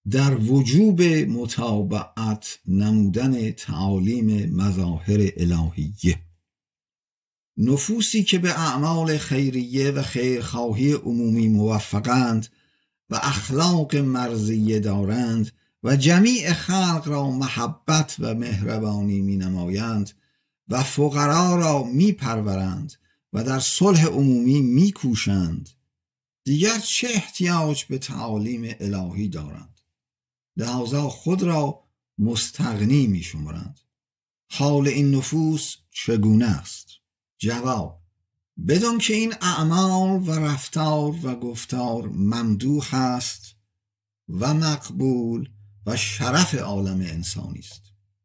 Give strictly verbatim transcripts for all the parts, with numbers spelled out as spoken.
در وجوب متابعت نمودن تعالیم مظاهر الهیه. نفوسی که به اعمال خیریه و خیرخواهی عمومی موفقند و اخلاق مرضیه دارند و جمیع خلق را محبت و مهربانی می نمایند و فقرا را می پرورند و در صلح عمومی می کوشند، دیگر چه احتیاج به تعالیم الهی دارند؟ لذا خود را مستغنی می شمارند. حال این نفوس چگونه است؟ جواب: بدون که این اعمال و رفتار و گفتار ممدوح است و مقبول و شرف عالم انسانی است،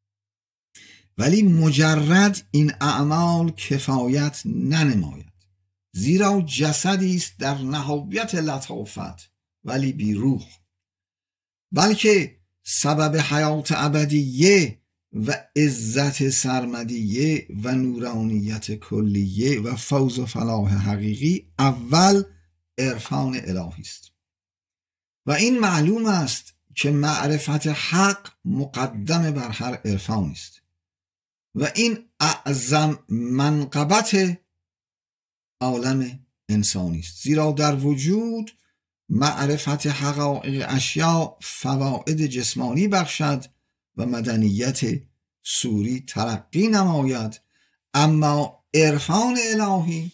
ولی مجرد این اعمال کفایت ننماید، زیرا جسدی است در نهایت لطافت ولی بی روح، بلکه سبب حیات ابدیه و عزت سرمدیه و نورانیت کلیه و فوز و فلاح حقیقی اول عرفان الهی است. و این معلوم است که معرفت حق مقدم بر هر عرفان است و این اعظم منقبت عالم انسانی است، زیرا در وجود معرفت حقایق اشیاء فواید جسمانی بخشد و مدنیت سوری ترقی نماید، اما عرفان الهی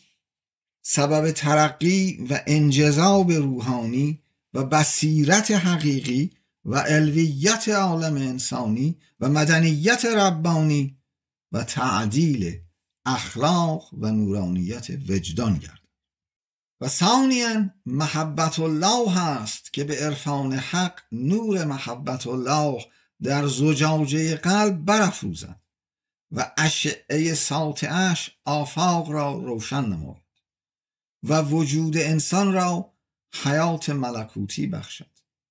سبب ترقی و انجذاب روحانی و بصیرت حقیقی و علویت عالم انسانی و مدنیت ربانی و تعدیل اخلاق و نورانیت وجدان گردد. و ثانیاً محبت الله هست که به عرفان حق نور محبت الله در زجاجه قلب برافروزد و اشعه ساطعش آفاق را روشن نماید و وجود انسان را حیات ملکوتی بخشد.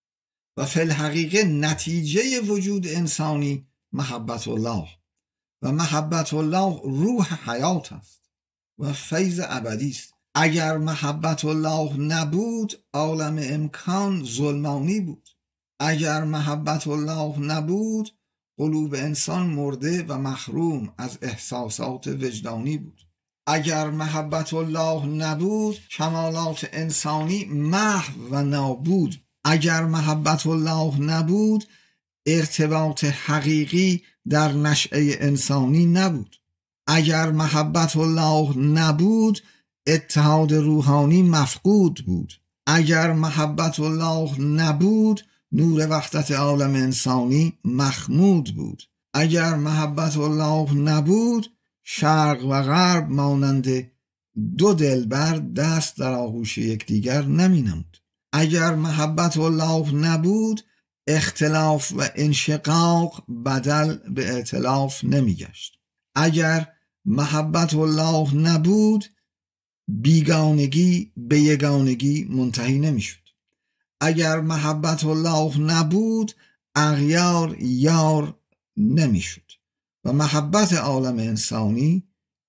و فی الحقیقه نتیجه وجود انسانی محبت الله و محبت الله روح حیات است و فیض ابدی است. اگر محبت الله نبود عالم امکان ظلمانی بود. اگر محبت الله نبود قلوب انسان مرده و محروم از احساسات وجدانی بود. اگر محبت الله نبود کمالات انسانی محو و نابود. اگر محبت الله نبود ارتباط حقیقی در نشأه انسانی نبود. اگر محبت الله نبود اتحاد روحانی مفقود بود. اگر محبت الله نبود نور وحدت عالم انسانی مخمود بود. اگر محبت الله نبود شرق و غرب مانند دو دلبر دست در آغوش یکدیگر نمی نمود. اگر محبت الله نبود اختلاف و انشقاق بدل به ائتلاف نمی گشت. اگر محبت الله نبود بیگانگی به یگانگی منتهی نمی شد. اگر محبت الله نبود اغیار یار نمی شد و محبت عالم انسانی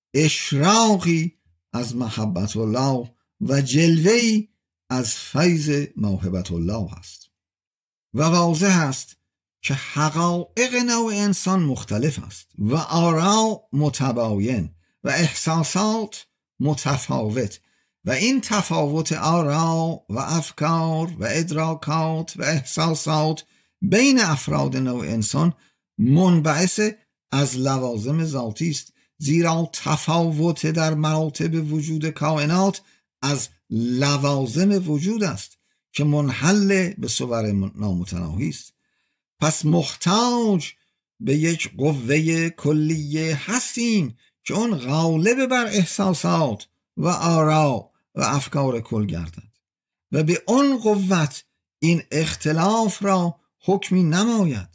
اشراقی از محبت الله و جلوه‌ای از فیض موهبت الله است. و واضح است که حقایق نوع انسان مختلف است و آرا متباین و احساسات متفاوت و این تفاوت آرا و افکار و ادراکات و احساسات بین افراد نوع انسان منبعث از لوازم ذاتی است، زیرا تفاوت در مراتب وجود کائنات از لوازم وجود است که منحل به صور نامتناهی است. پس محتاج به یک قوه کلیه هستیم که اون غالب بر احساسات و آرا و افکار کل گردد و به اون قوت این اختلاف را حکمی نماید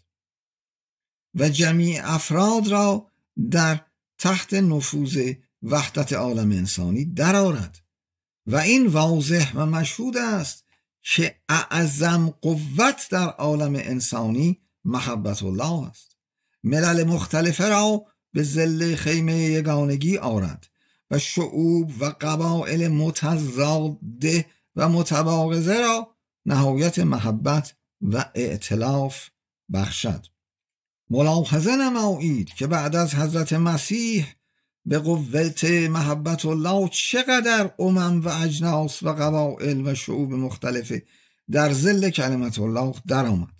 و جمیع افراد را در تحت نفوذ وحدت عالم انسانی درآورد. و این واضح و مشهود است که اعظم قوت در عالم انسانی محبت الله است. ملل مختلفه را به ظل خیمه یگانگی آورد و شعوب و قبایل متضاده و متباغضه را نهایت محبت و ائتلاف بخشد. ملاحظه نمایید که بعد از حضرت مسیح به قوت محبت الله چقدر امم و اجناس و قبایل و شعوب مختلف در ظل کلمت الله در آمد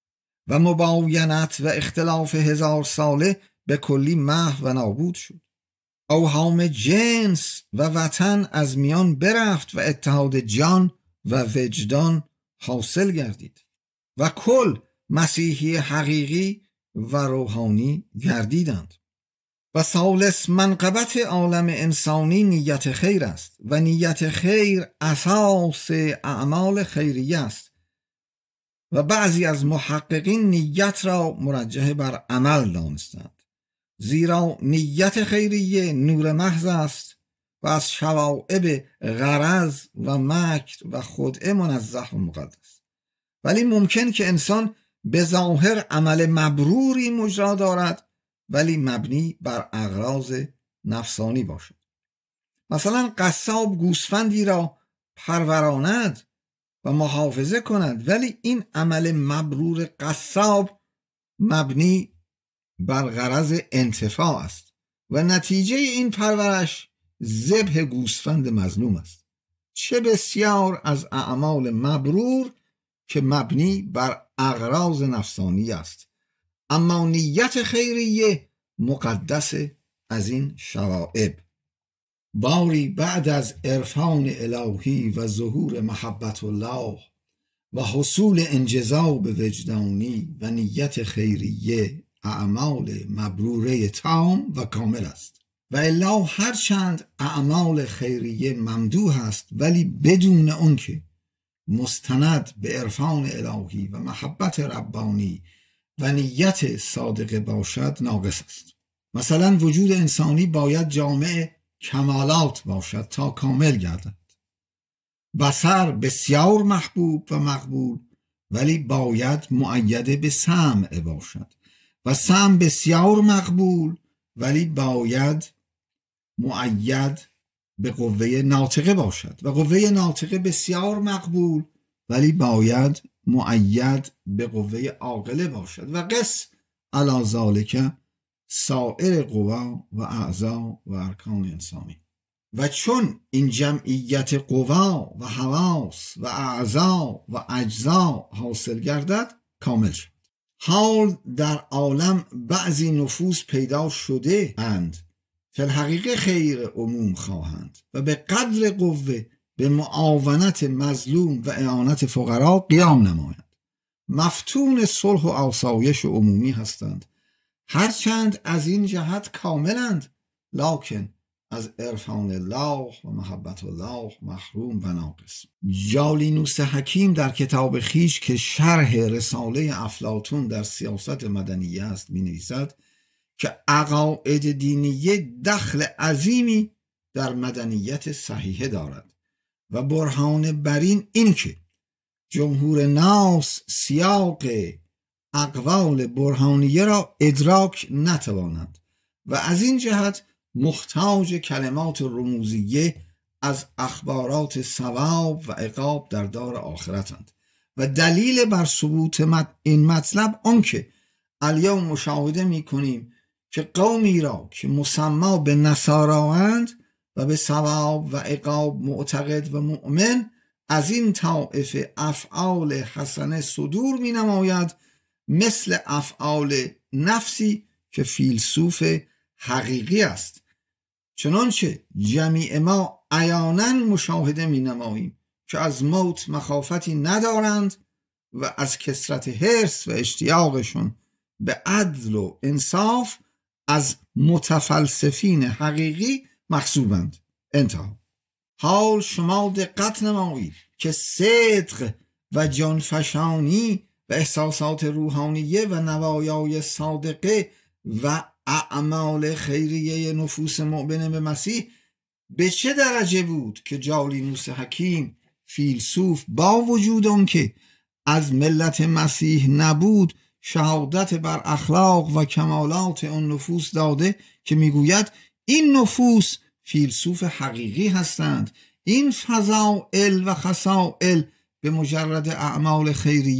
و مباینت و اختلاف هزار ساله به کلی محو و نابود شد. اوهام جنس و وطن از میان برفت و اتحاد جان و وجدان حاصل گردید و کل مسیحی حقیقی و روحانی گردیدند. و ثالث منقبت عالم انسانی نیت خیر است و نیت خیر اساس اعمال خیریه است و بعضی از محققین نیت را مرجح بر عمل دانستند، زیرا نیت خیریه نور محض است و از شوائب غرض و مکر و خدعه منزه و مقدس. ولی ممکن که انسان به ظاهر عمل مبروری مجرا دارد ولی مبنی بر اغراض نفسانی باشد. مثلا قصاب گوسفندی را پروراند و محافظه کند، ولی این عمل مبرور قصاب مبنی بر غرض انتفاع است و نتیجه این پرورش ذبح گوسفند مظلوم است. چه بسیار از اعمال مبرور که مبنی بر اغراض نفسانی است، اما نیت خیریه مقدس از این شوائب. باری بعد از عرفان الهی و ظهور محبت الله و حصول انجذاب وجدانی و نیت خیریه اعمال مبروره تام و کامل است. و الا هرچند اعمال خیریه ممدوح است ولی بدون اون که مستند به عرفان الهی و محبت ربانی و نیت صادقه باشد ناقص است. مثلا وجود انسانی باید جامع کمالات باشد تا کامل گردد. بصر بسیار محبوب و مقبول ولی باید مؤید به سمع باشد و سمع بسیار مقبول ولی باید مؤید به قوه ناطقه باشد و قوه ناطقه بسیار مقبول ولی باید مؤید به قوه عاقله باشد و قس علی ذالک سایر قوا و اعضا و ارکان انسانی. و چون این جمعیت قوا و حواس و اعضا و اجزا حاصل گردد کامل شد. حال در عالم بعضی نفوس پیدا شده اند فی الحقیقه خیر عموم خواهند و به قدر قوه به معاونت مظلوم و اعانت فقرا قیام نمایند. مفتون صلح و آسایش عمومی هستند، هرچند از این جهت کاملند لکن از عرفان الله و محبت الله محروم و ناقص. جالینوس حکیم در کتاب خیش که شرح رساله افلاطون در سیاست مدنیه است می نویسد که عقاید دینیه دخل عظیمی در مدنیت صحیحه دارد و برهان بر این این که جمهور ناس سیاق اقوال برهانیه را ادراک نتوانند و از این جهت محتاج کلمات رموزیه از اخبارات ثواب و عقاب در دار آخرتند و دلیل بر ثبوت این مطلب آنکه الیوم مشاهده می کنیم که قومی را که مسما به نصارااند و به ثواب و عقاب معتقد و مؤمن از این طائفه افعال حسنه صدور می نماید، مثل افعال نفسی که فیلسوف حقیقی است. چنانچه جمیع ما عیانا مشاهده می نماییم که از موت مخافتی ندارند و از کثرت حرص و اشتیاقشون به عدل و انصاف از متفلسفین حقیقی محسوبند. انتها. حال شما دقت نمایید که صدق و جانفشانی و احساسات روحانیه و نوایای صادقه و اعمال خیریه نفوس مؤمنه به مسیح به چه درجه بود که جالینوس حکیم فیلسوف با وجود اون که از ملت مسیح نبود شهادت بر اخلاق و کمالات اون نفوس داده که میگوید این نفوس فیلسوف حقیقی هستند. این فضائل و خصائل به مجرد اعمال خیریه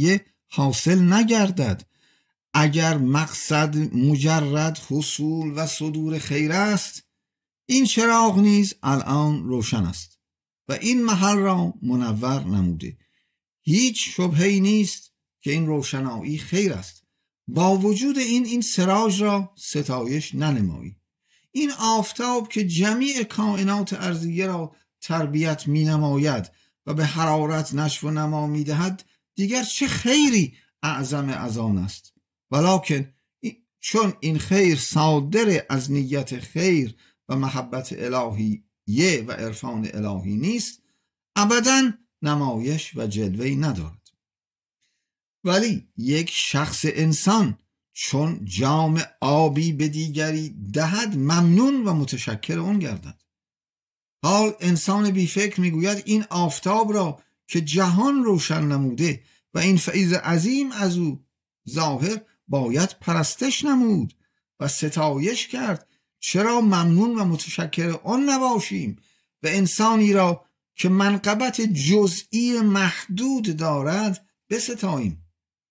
حاصل نگردد. اگر مقصد مجرد حصول و صدور خیر است، این چراغ نیز الان روشن است و این محل را منور نموده. هیچ شبهه‌ای نیست که این روشنایی خیر است. با وجود این این سراج را ستایش ننمایی. این آفتاب که جمیع کائنات ارضیه را تربیت می نماید و به حرارت نشو و نما می دهد، دیگر چه خیری اعظم از آن است؟ ولکن چون این خیر صادر از نیت خیر و محبت الهیه و عرفان الهی نیست، ابداً نمایش و جلوه‌ای ندارد. ولی یک شخص انسان چون جام آبی به دیگری دهد، ممنون و متشکر اون گردد. حال انسان بی فکر میگوید این آفتاب را که جهان روشن نموده و این فیض عظیم از او ظاهر، باید پرستش نمود و ستایش کرد. چرا ممنون و متشکر آن نباشیم و انسانی را که منقبت جزئی محدود دارد بستاییم؟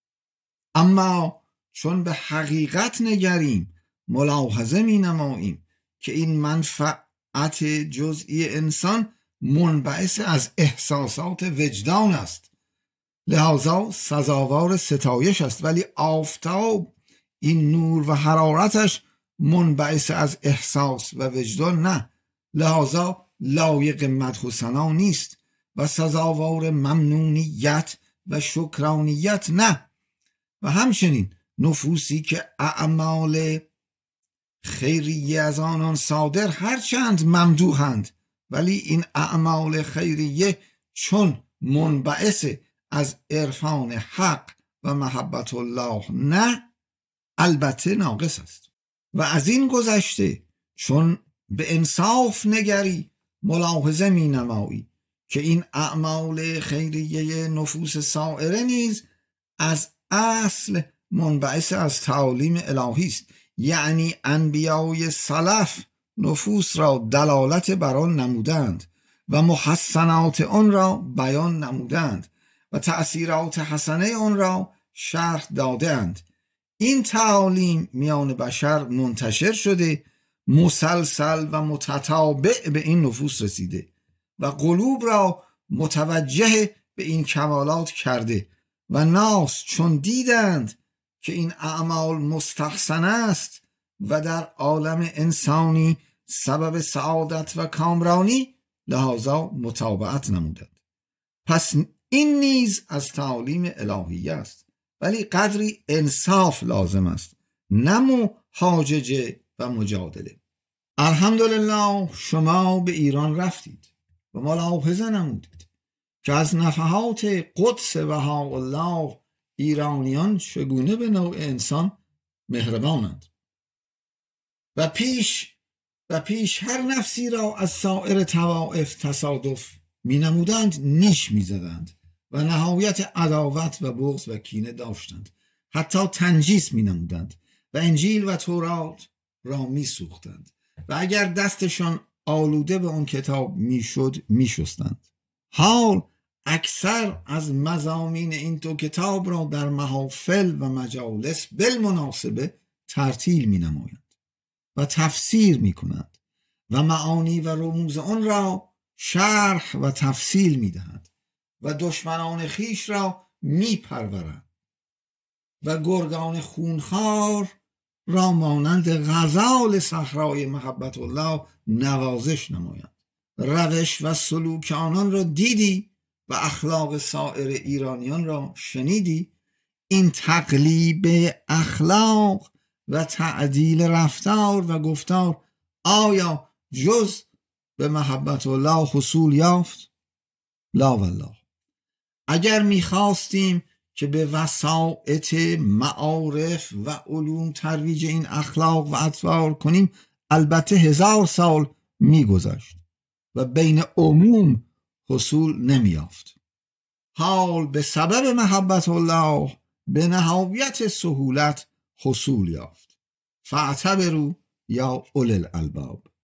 اما چون به حقیقت نگریم، ملاحظه می نماییم که این منفعت جزئی انسان منبعث از احساسات وجدان است، لذا سزاوار ستایش است. ولی آفتاب، این نور و حرارتش منبعث از احساس و وجدان نه، لذا لایق مدح و ثنا نیست و سزاوار ممنونیت و شکرانیت نه. و همچنین نفوسی که اعمال خیریه از آنان صادر هرچند ممدوحند، ولی این اعمال خیریه چون منبعث از عرفان حق و محبت الله نه، البته ناقص است. و از این گذشته چون به انصاف نگری، ملاحظه می نمایی که این اعمال خیریه نفوس سائره نیز از اصل منبعث از تعالیم الهی است. یعنی انبیای سلف نفوس را دلالت بر آن نمودند و محسنات آن را بیان نمودند و تأثیرات حسنه آن را شرح دادند. این تعالیم میان بشر منتشر شده، مسلسل و متتابع به این نفوس رسیده و قلوب را متوجه به این کمالات کرده و ناس چون دیدند که این اعمال مستحسن است و در عالم انسانی سبب سعادت و کامرانی، لذا متابعت نمودند. پس این نیز از تعالیم الهی است، ولی قدری انصاف لازم است، نه محاججه و مجادله. الحمدلله شما به ایران رفتید و ملاحظه نمودید که از نفحات قدس بهاءالله ایرانیان چگونه به نوع انسان مهربانند و پیش و پیش هر نفسی را از سایر طوائف تصادف می نمودند نیش می زدند و نهایت عداوت و بغض و کینه داشتند. حتی تنجیس می نمودند و انجیل و تورات را می سوختند و اگر دستشان آلوده به اون کتاب می شد می شستند. حال اکثر از مضامین این دو کتاب را در محافل و مجالس بالمناسبه ترتیل می نمایند و تفسیر می کنند و معانی و رموز آن را شرح و تفصیل می دهند و دشمنان خیش را می پرورند و گرگان خونخوار را مانند غزال صحرای محبت الله نوازش نمایند. روش و سلوک آنان را دیدی و اخلاق سایر ایرانیان را شنیدی. این تقلیب اخلاق و تعدیل رفتار و گفتار آیا جز به محبت الله حصول یافت؟ لا والله. اگر میخواستیم که به وسائط معارف و علوم ترویج این اخلاق و اطوار کنیم، البته هزار سال میگذشت و بین عموم حصول نمیافت. حال به سبب محبت الله به نهایت سهولت حصول یافت. فاعتبروا یا اولی الالباب.